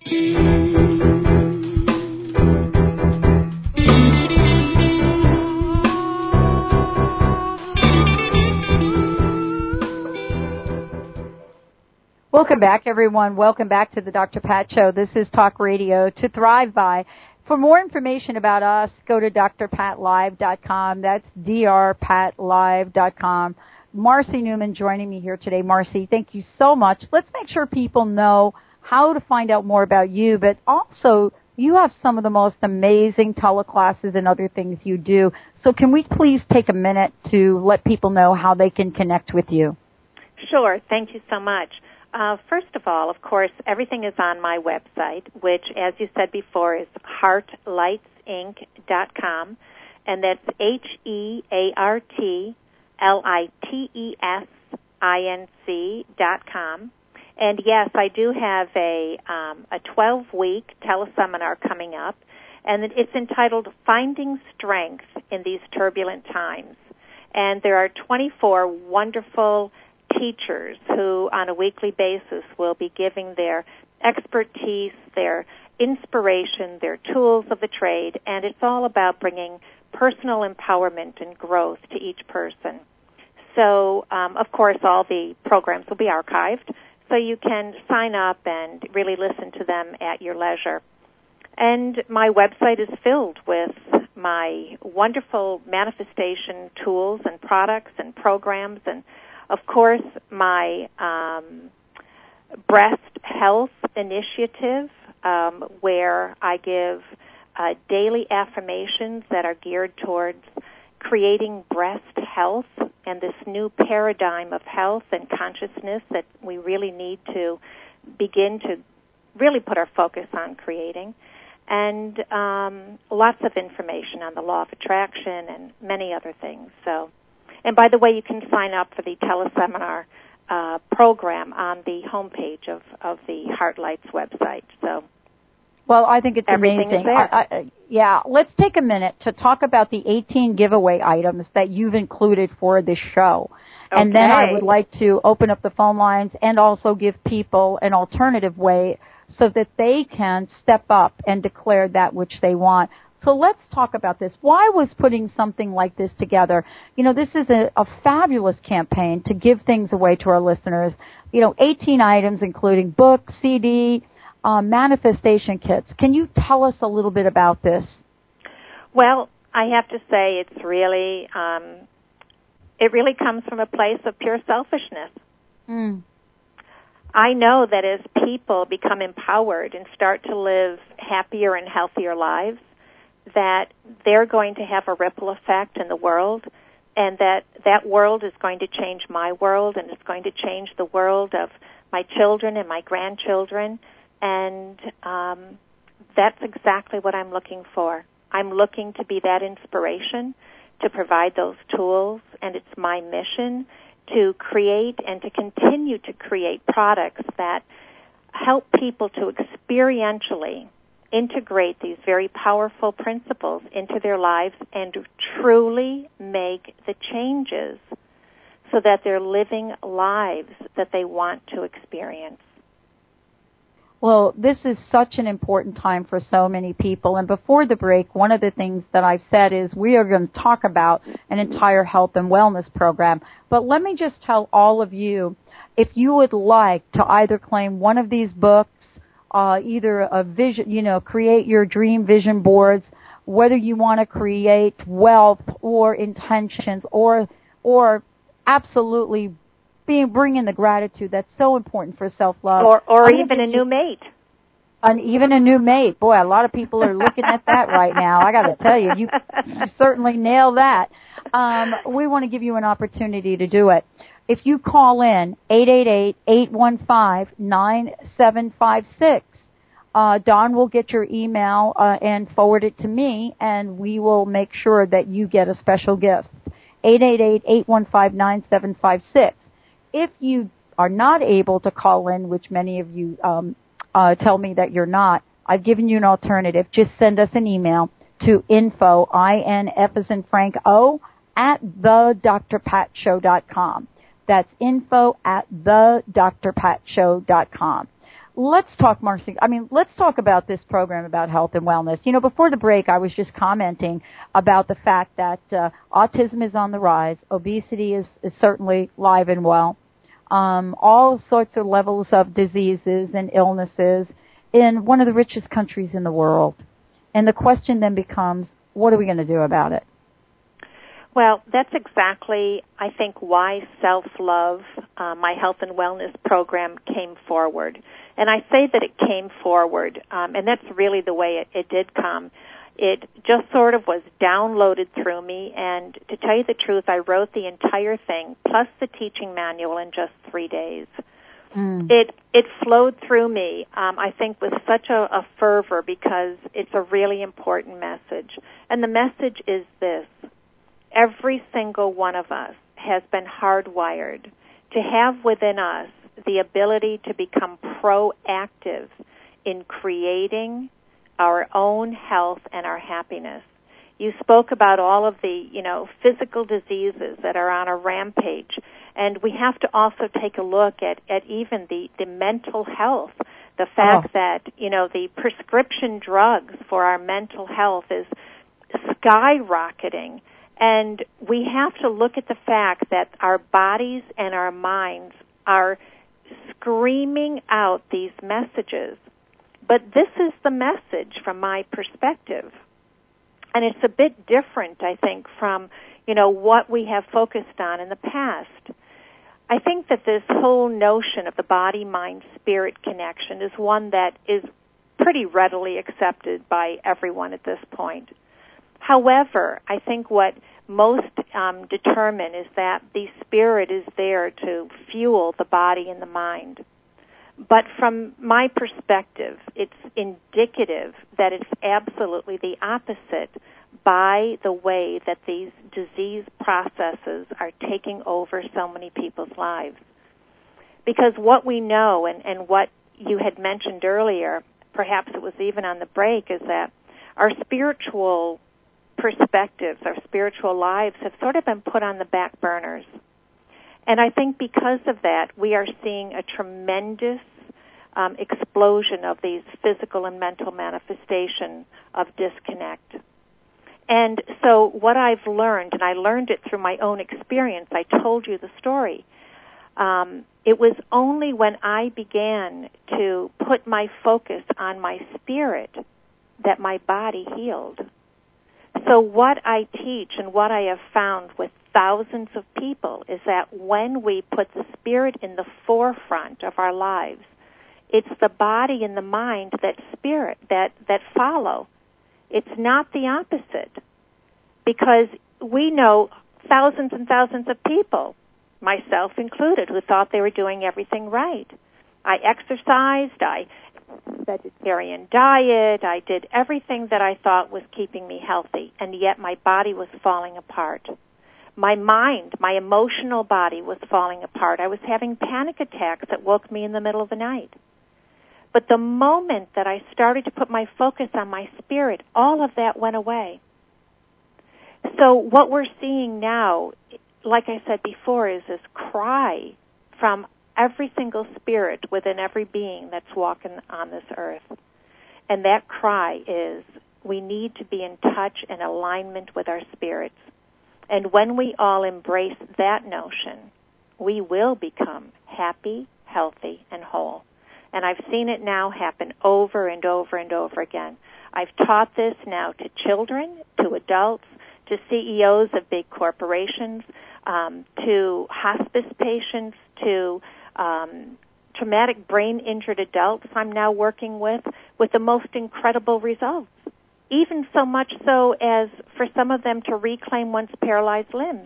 Speaker 2: Welcome back, everyone. Welcome back to the Doctor Pat Show. This is Talk Radio to Thrive By. For more information about us, go to d r pat live dot com. That's d r pat live dot com. Marcy Newman joining me here today. Marcy, thank you so much. Let's make sure people know how to find out more about you, but also you have some of the most amazing teleclasses and other things you do. So can we please take a minute to let people know how they can connect with you?
Speaker 3: Sure. Thank you so much. Uh, first of all, of course, everything is on my website, which, as you said before, is heart lights inc dot com, and that's H E A R T L I T E S I N C dot com. And yes, I do have a um, a twelve-week teleseminar coming up, and it's entitled Finding Strength in These Turbulent Times. And there are twenty-four wonderful teachers who, on a weekly basis, will be giving their expertise, their inspiration, their tools of the trade, and it's all about bringing personal empowerment and growth to each person. So, um, of course, all the programs will be archived, so you can sign up and really listen to them at your leisure. And my website is filled with my wonderful manifestation tools and products and programs, and, of course, my um, breast health initiative, um, where I give uh, daily affirmations that are geared towards creating breast health and this new paradigm of health and consciousness that we really need to begin to really put our focus on creating. And um, lots of information on the law of attraction and many other things. So, and by the way, you can sign up for the teleseminar uh, program on the homepage of, of the Heartlights website. So,
Speaker 2: well, I think it's
Speaker 3: everything
Speaker 2: amazing.
Speaker 3: Is there.
Speaker 2: I, I, yeah, let's take a minute to talk about the eighteen giveaway items that you've included for this show.
Speaker 3: Okay.
Speaker 2: And then I would like to open up the phone lines and also give people an alternative way so that they can step up and declare that which they want. So let's talk about this. Why was putting something like this together? You know, this is a, a fabulous campaign to give things away to our listeners. You know, eighteen items, including book, C D, um, manifestation kits. Can you tell us a little bit about this?
Speaker 3: Well, I have to say it's really, um, it really comes from a place of pure selfishness.
Speaker 2: Mm.
Speaker 3: I know that as people become empowered and start to live happier and healthier lives, that they're going to have a ripple effect in the world, and that that world is going to change my world, and it's going to change the world of my children and my grandchildren, and um, that's exactly what I'm looking for. I'm looking to be that inspiration, to provide those tools, and it's my mission to create and to continue to create products that help people to experientially integrate these very powerful principles into their lives and truly make the changes so that they're living lives that they want to experience.
Speaker 2: Well, this is such an important time for so many people. And before the break, one of the things that I've said is we are going to talk about an entire health and wellness program. But let me just tell all of you, if you would like to either claim one of these books, uh, either a vision, you know, create your dream vision boards, whether you want to create wealth or intentions or, or absolutely being, bringing the gratitude that's so important for self-love.
Speaker 3: Or, or even a new mate.
Speaker 2: And even a new mate. Boy, a lot of people are looking at that right now. I got to tell you, you, you certainly nail that. Um, we want to give you an opportunity to do it. If you call in eight eight eight, eight one five, nine seven five six, uh, Don will get your email uh, and forward it to me, and we will make sure that you get a special gift. eight eight eight, eight one five, nine seven five six. If you are not able to call in, which many of you um, uh, tell me that you're not, I've given you an alternative. Just send us an email to info, I N F as in Frank O, at the dr pat show dot com. That's info at the dr pat show dot com. Let's talk, Marcy. I mean, let's talk about this program about health and wellness. You know, before the break, I was just commenting about the fact that uh, autism is on the rise. Obesity is, is certainly live and well. Um, all sorts of levels of diseases and illnesses in one of the richest countries in the world. And the question then becomes, what are we going to do about it?
Speaker 3: Well, that's exactly, I think, why Self-Love, uh, my health and wellness program, came forward. And I say that it came forward, um, and that's really the way it, it did come. It just sort of was downloaded through me, and to tell you the truth, I wrote the entire thing, plus the teaching manual, in just three days. Mm. It it flowed through me, um, I think, with such a, a fervor because it's a really important message. And the message is this. Every single one of us has been hardwired to have within us the ability to become proactive in creating our own health and our happiness. You spoke about all of the, you know, physical diseases that are on a rampage, and we have to also take a look at, at even the, the mental health, the fact oh. that, you know, the prescription drugs for our mental health is skyrocketing. And we have to look at the fact that our bodies and our minds are screaming out these messages. But this is the message from my perspective. And it's a bit different, I think, from, you know, what we have focused on in the past. I think that this whole notion of the body-mind-spirit connection is one that is pretty readily accepted by everyone at this point. However, I think what most um, determine is that the spirit is there to fuel the body and the mind. But from my perspective, it's indicative that it's absolutely the opposite by the way that these disease processes are taking over so many people's lives. Because what we know, and, and what you had mentioned earlier, perhaps it was even on the break, is that our spiritual perspectives, our spiritual lives have sort of been put on the back burners. And I think because of that, we are seeing a tremendous um, explosion of these physical and mental manifestation of disconnect. And so what I've learned, and I learned it through my own experience, I told you the story, um, it was only when I began to put my focus on my spirit that my body healed. So what I teach and what I have found with thousands of people is that when we put the spirit in the forefront of our lives, it's the body and the mind that spirit that, that follow. It's not the opposite. Because we know thousands and thousands of people, myself included, who thought they were doing everything right. I exercised, I vegetarian diet, I did everything that I thought was keeping me healthy, and yet my body was falling apart. My mind, my emotional body was falling apart. I was having panic attacks that woke me in the middle of the night. But the moment that I started to put my focus on my spirit, all of that went away. So what we're seeing now, like I said before, is this cry from every single spirit within every being that's walking on this earth. And that cry is, we need to be in touch and alignment with our spirits. And when we all embrace that notion, we will become happy, healthy, and whole. And I've seen it now happen over and over and over again. I've taught this now to children, to adults, to C E Os of big corporations, um, to hospice patients, to um, traumatic brain injured adults I'm now working with, with the most incredible results. Even so much so as for some of them to reclaim once paralyzed limbs.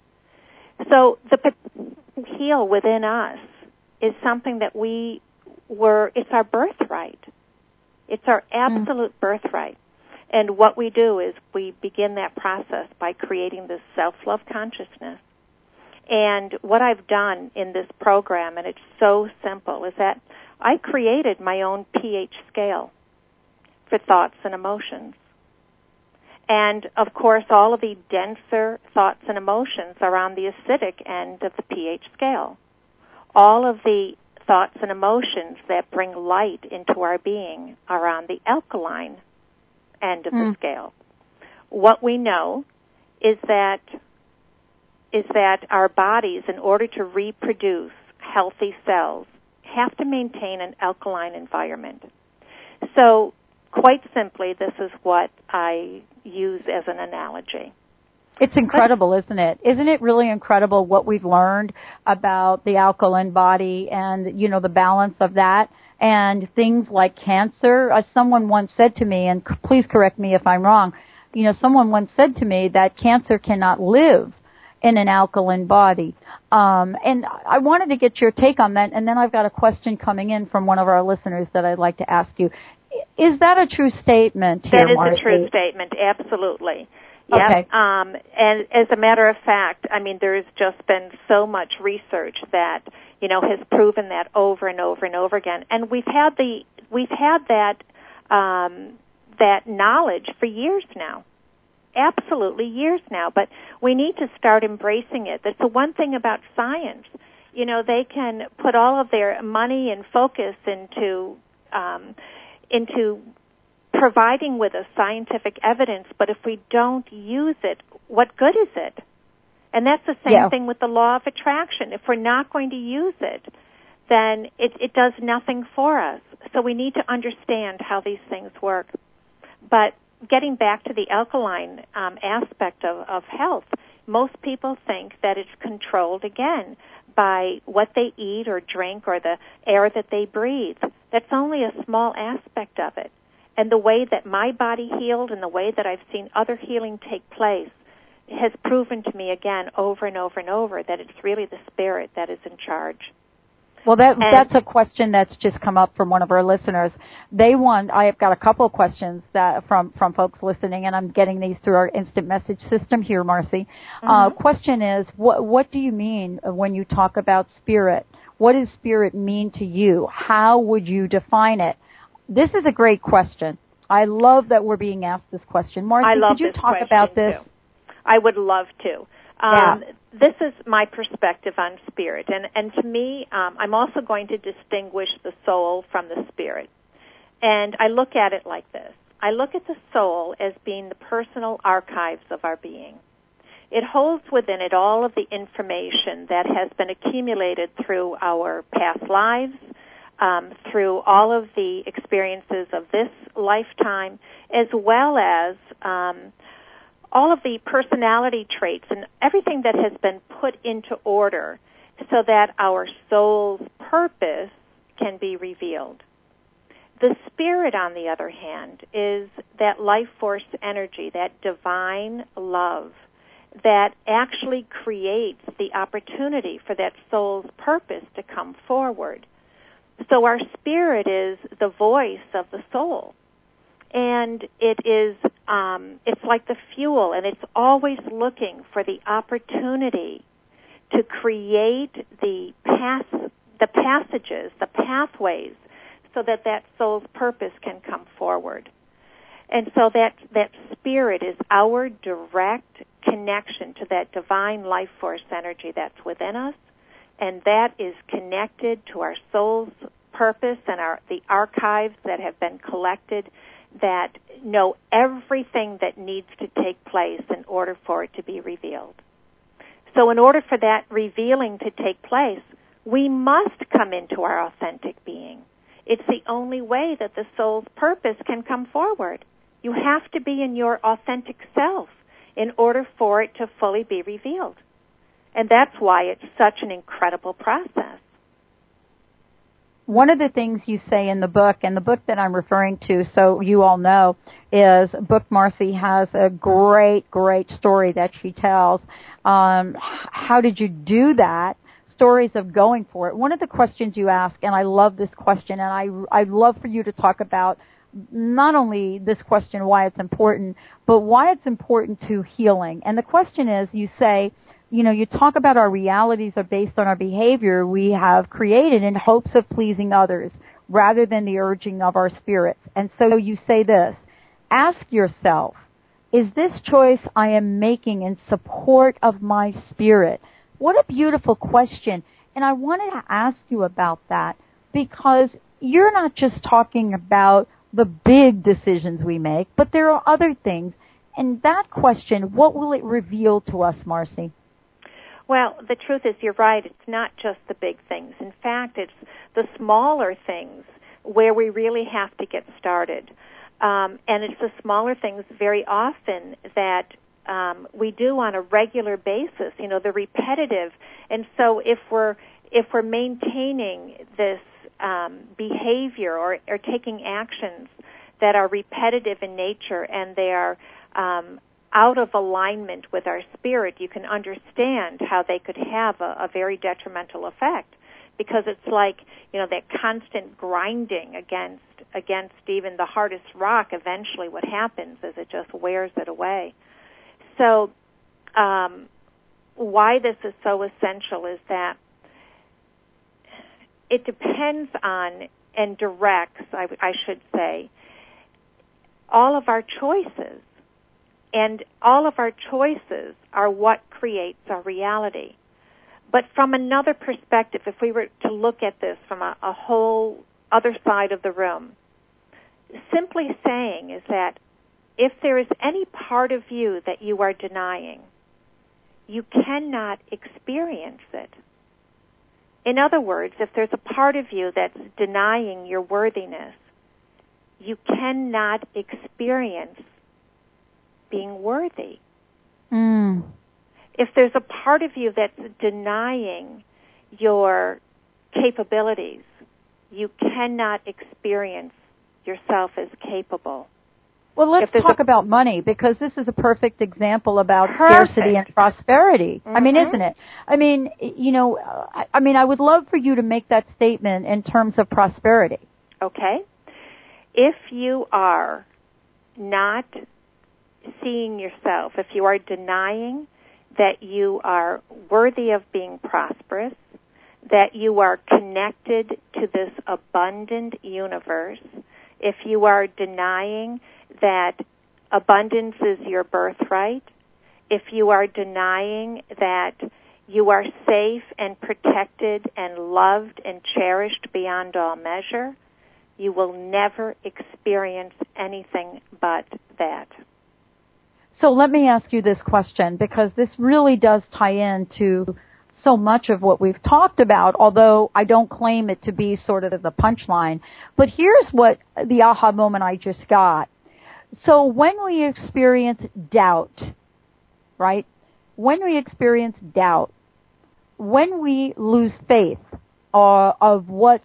Speaker 3: So the potential to heal within us is something that we were, it's our birthright. It's our absolute mm. birthright. And what we do is we begin that process by creating this self-love consciousness. And what I've done in this program, and it's so simple, is that I created my own pH scale for thoughts and emotions. And, of course, all of the denser thoughts and emotions are on the acidic end of the pH scale. All of the thoughts and emotions that bring light into our being are on the alkaline end of mm. the scale. What we know is that is that our bodies, in order to reproduce healthy cells, have to maintain an alkaline environment. So, quite simply, this is what I use as an analogy.
Speaker 2: It's incredible, isn't it? Isn't it really incredible what we've learned about the alkaline body and, you know, the balance of that and things like cancer? As someone once said to me, and please correct me if I'm wrong, you know, someone once said to me that cancer cannot live in an alkaline body. Um, and I wanted to get your take on that, and then I've got a question coming in from one of our listeners that I'd like to ask you. Is that a true statement here,
Speaker 3: That is
Speaker 2: Marcy?
Speaker 3: a true statement, absolutely. Yep.
Speaker 2: Okay.
Speaker 3: Um, and as a matter of fact, I mean, there's just been so much research that, you know, has proven that over and over and over again. And we've had the we've had that um, that knowledge for years now. Absolutely years now, but we need to start embracing it. That's the one thing about science. You know, they can put all of their money and focus into um, into providing with us scientific evidence, but if we don't use it, what good is it? And that's the same
Speaker 2: yeah.
Speaker 3: thing with the law of attraction. If we're not going to use it, then it, it does nothing for us. So we need to understand how these things work. But getting back to the alkaline um, aspect of, of health, most people think that it's controlled, again, by what they eat or drink or the air that they breathe. That's only a small aspect of it. And the way that my body healed and the way that I've seen other healing take place has proven to me again over and over and over that it's really the spirit that is in charge.
Speaker 2: Well, that,
Speaker 3: and,
Speaker 2: that's a question that's just come up from one of our listeners. They want, I've got a couple of questions that from, from folks listening, and I'm getting these through our instant message system here, Marcy. Mm-hmm. Uh, question is, what, what do you mean when you talk about spirit? What does spirit mean to you? How would you define it? This is a great question. I love that we're being asked this question. Marcy,
Speaker 3: I love
Speaker 2: could you
Speaker 3: this
Speaker 2: talk about this?
Speaker 3: Too. I would love to. Um,
Speaker 2: yeah.
Speaker 3: This is my perspective on spirit. And, and to me, um, I'm also going to distinguish the soul from the spirit. And I look at it like this. I look at the soul as being the personal archives of our being. It holds within it all of the information that has been accumulated through our past lives, Um, through all of the experiences of this lifetime, as well as um, all of the personality traits and everything that has been put into order so that our soul's purpose can be revealed. The spirit, on the other hand, is that life force energy, that divine love that actually creates the opportunity for that soul's purpose to come forward. So our spirit is the voice of the soul, and it is um, it's like the fuel, and it's always looking for the opportunity to create the pass the passages, the pathways, so that that soul's purpose can come forward. And so that that spirit is our direct connection to that divine life force energy that's within us. and that is connected to our soul's purpose and our the archives that have been collected that know everything that needs to take place in order for it to be revealed. So in order for that revealing to take place, we must come into our authentic being. It's the only way that the soul's purpose can come forward. You have to be in your authentic self in order for it to fully be revealed. And that's why it's such an incredible process.
Speaker 2: One of the things you say in the book, and the book that I'm referring to, so you all know, is Book Marcy has a great, great story that she tells. Um, how did you do that? Stories of going for it. One of the questions you ask, and I love this question, and I, I'd love for you to talk about not only this question, why it's important, but why it's important to healing. And the question is, you say, you know, you talk about our realities are based on our behavior we have created in hopes of pleasing others rather than the urging of our spirits. And so you say this, ask yourself, is this choice I am making in support of my spirit? What a beautiful question. And I wanted to ask you about that because you're not just talking about the big decisions we make, but there are other things. And that question, what will it reveal to us, Marcy?
Speaker 3: Well, the truth is, you're right. It's not just the big things. In fact, it's the smaller things where we really have to get started. Um, and it's the smaller things very often that um, we do on a regular basis, you know, the repetitive. And so if we're if we're maintaining this um, behavior or, or taking actions that are repetitive in nature and they are um, out of alignment with our spirit, you can understand how they could have a, a very detrimental effect, because it's like, you know, that constant grinding against against even the hardest rock. Eventually what happens is it just wears it away. So um, why this is so essential is that it depends on and directs, I, I should say, all of our choices. And all of our choices are what creates our reality. But from another perspective, if we were to look at this from a, a whole other side of the room, simply saying is that if there is any part of you that you are denying, you cannot experience it. In other words, if there's a part of you that's denying your worthiness, you cannot experience being worthy.
Speaker 2: Mm.
Speaker 3: If there's a part of you that's denying your capabilities, you cannot experience yourself as capable.
Speaker 2: Well, let's talk
Speaker 3: a,
Speaker 2: about money, because this is a perfect example about
Speaker 3: perfect.
Speaker 2: scarcity and prosperity.
Speaker 3: Mm-hmm.
Speaker 2: I mean, isn't it? I mean, you know, I, I mean, I would love for you to make that statement in terms of prosperity.
Speaker 3: Okay. If you are not seeing yourself, if you are denying that you are worthy of being prosperous, that you are connected to this abundant universe, if you are denying that abundance is your birthright, if you are denying that you are safe and protected and loved and cherished beyond all measure, you will never experience anything but that.
Speaker 2: So let me ask you this question, because this really does tie into so much of what we've talked about, although I don't claim it to be sort of the punchline. But here's what the aha moment I just got. So when we experience doubt, right? When we experience doubt, when we lose faith uh, of what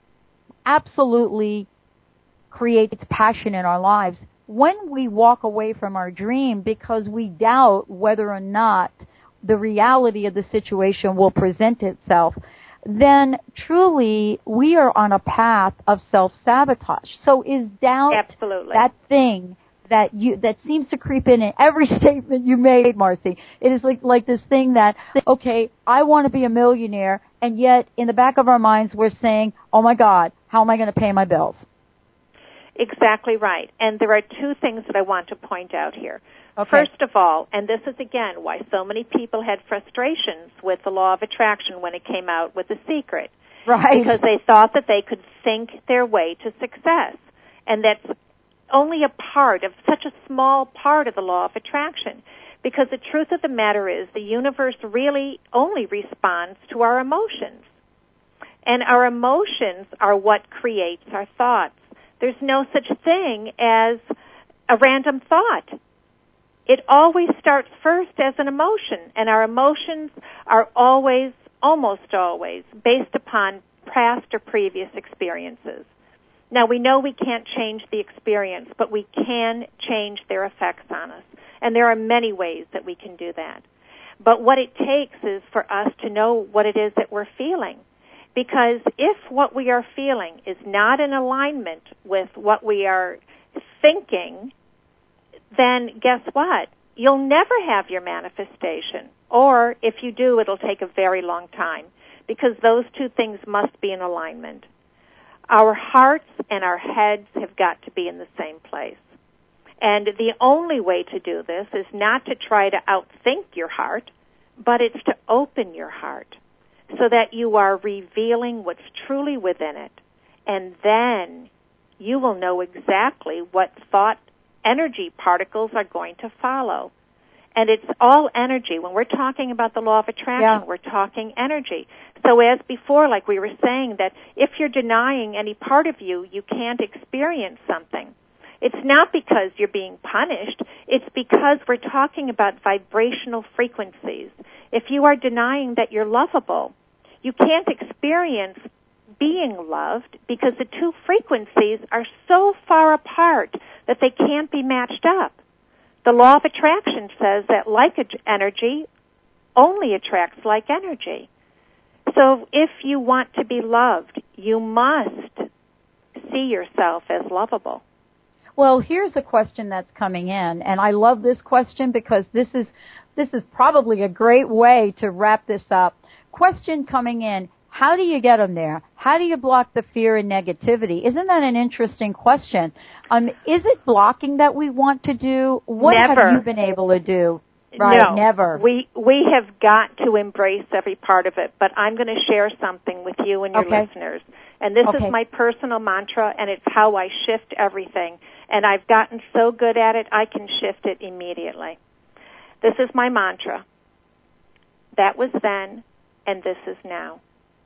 Speaker 2: absolutely creates passion in our lives, when we walk away from our dream because we doubt whether or not the reality of the situation will present itself, then truly we are on a path of self-sabotage. So is doubt
Speaker 3: Absolutely.
Speaker 2: that thing that you that seems to creep in in every statement you made, Marcy? It is like like this thing that, okay, I want to be a millionaire, and yet in the back of our minds we're saying, oh my God, how am I going to pay my bills?
Speaker 3: Exactly right. And there are two things that I want to point out here.
Speaker 2: Okay.
Speaker 3: First of all, and this is again why so many people had frustrations with the law of attraction when it came out with The Secret.
Speaker 2: Right.
Speaker 3: Because they thought that they could think their way to success. And that's only a part of such a small part of the law of attraction. Because the truth of the matter is the universe really only responds to our emotions. And our emotions are what creates our thoughts. There's no such thing as a random thought. It always starts first as an emotion, and our emotions are always, almost always, based upon past or previous experiences. Now, we know we can't change the experience, but we can change their effects on us, and there are many ways that we can do that. But what it takes is for us to know what it is that we're feeling. Because if what we are feeling is not in alignment with what we are thinking, then guess what? You'll never have your manifestation. Or if you do, it'll take a very long time because those two things must be in alignment. Our hearts and our heads have got to be in the same place. And the only way to do this is not to try to outthink your heart, but it's to open your heart so that you are revealing what's truly within it. And then you will know exactly what thought energy particles are going to follow. And it's all energy. When we're talking about the law of attraction, yeah. we're talking energy. So as before, like we were saying, that if you're denying any part of you, you can't experience something. It's not because you're being punished. It's because we're talking about vibrational frequencies. If you are denying that you're lovable, you can't experience being loved because the two frequencies are so far apart that they can't be matched up. The law of attraction says that like energy only attracts like energy. So if you want to be loved, you must see yourself as lovable.
Speaker 2: Well, here's a question that's coming in, and I love this question because this is this is probably a great way to wrap this up. Question coming in, how do you get them there? How do you block the fear and negativity? Isn't that an interesting question? Um, is it blocking that we want to do? What
Speaker 3: Never.
Speaker 2: have you been able to do? Right,
Speaker 3: no,
Speaker 2: never.
Speaker 3: We we have got to embrace every part of it, but I'm going to share something with you and your
Speaker 2: okay.
Speaker 3: listeners. And this
Speaker 2: okay.
Speaker 3: is my personal mantra, and it's how I shift everything. And I've gotten so good at it, I can shift it immediately. This is my mantra. That was then, and this is now.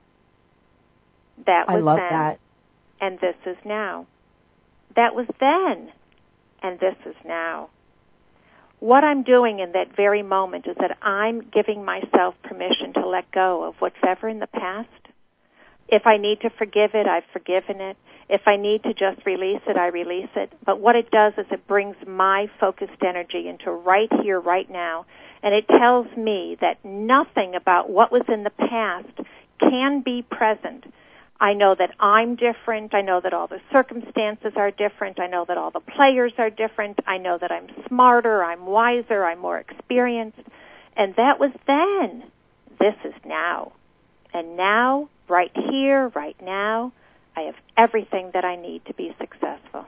Speaker 3: That was
Speaker 2: I love
Speaker 3: then,
Speaker 2: that.
Speaker 3: and this is now. That was then, and this is now. What I'm doing in that very moment is that I'm giving myself permission to let go of what's ever in the past. If I need to forgive it, I've forgiven it. If I need to just release it, I release it. But what it does is it brings my focused energy into right here, right now, and it tells me that nothing about what was in the past can be present. I know that I'm different. I know that all the circumstances are different. I know that all the players are different. I know that I'm smarter, I'm wiser, I'm more experienced. And that was then. This is now. And now, right here, right now, I have everything that I need to be successful.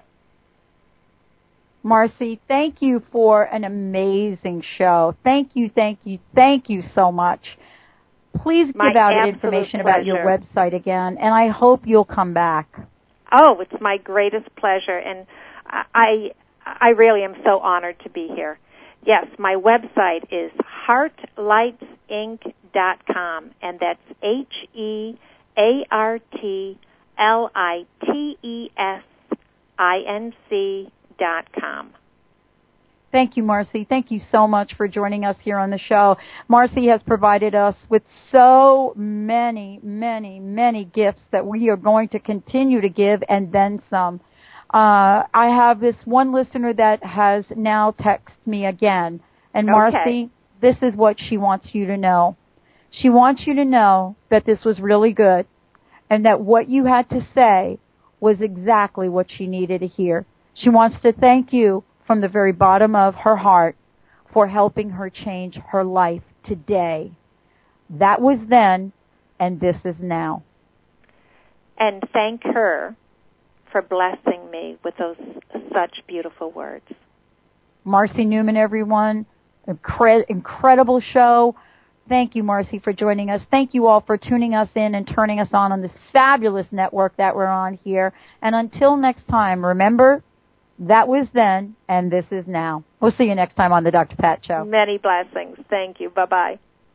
Speaker 2: Marcy, thank you for an amazing show. Thank you, thank you, thank you so much. Please give
Speaker 3: My
Speaker 2: out information
Speaker 3: pleasure.
Speaker 2: about your website again, and I hope you'll come back.
Speaker 3: Oh, it's my greatest pleasure, and I I really am so honored to be here. Yes, my website is heart lights inc dot com, and that's H E A R T L I T E S I N C dot com.
Speaker 2: Thank you, Marcy. Thank you so much for joining us here on the show. Marcy has provided us with so many, many, many gifts that we are going to continue to give and then some. Uh, I have this one listener that has now texted me again. And Marcy,
Speaker 3: okay.
Speaker 2: This is what she wants you to know. She wants you to know that this was really good and that what you had to say was exactly what she needed to hear. She wants to thank you from the very bottom of her heart for helping her change her life today. That was then, and this is now.
Speaker 3: And thank her for blessing me with those such beautiful words.
Speaker 2: Marcy Newman, everyone. Incre- incredible show. Thank you, Marcy, for joining us. Thank you all for tuning us in and turning us on on this fabulous network that we're on here. And until next time, remember, that was then, and this is now. We'll see you next time on the Doctor Pat Show.
Speaker 3: Many blessings. Thank you. Bye-bye.